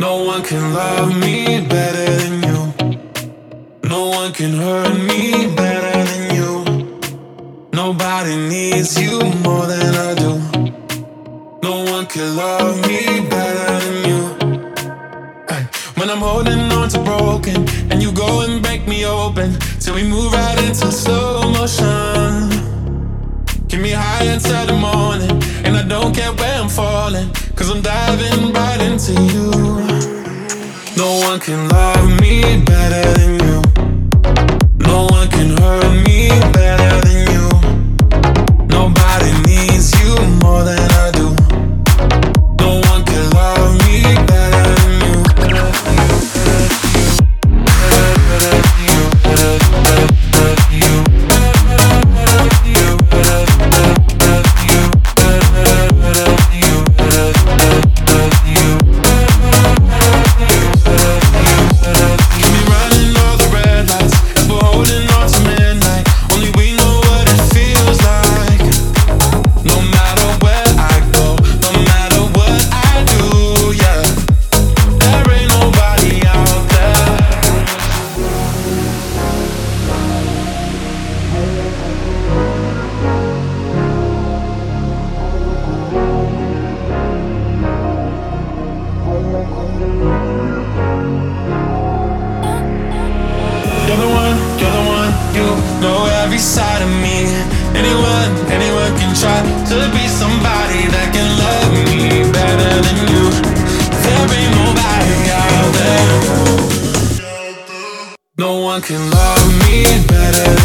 No one can love me better than you. No one can hurt me better than you. Nobody needs you more than I do. No one can love me better than you. Ay, when I'm holding on to broken and you go and break me open till we move right into slow motion. Get me high until the morning, and I don't care where I'm falling, 'cause I'm diving right into you. No one can love me better than you. No one can hurt me better than you. Nobody needs you more than I do. No one can love me better than you. Anyone can try to be somebody that can love me better than you. There ain't nobody out there. No one can love me better than you.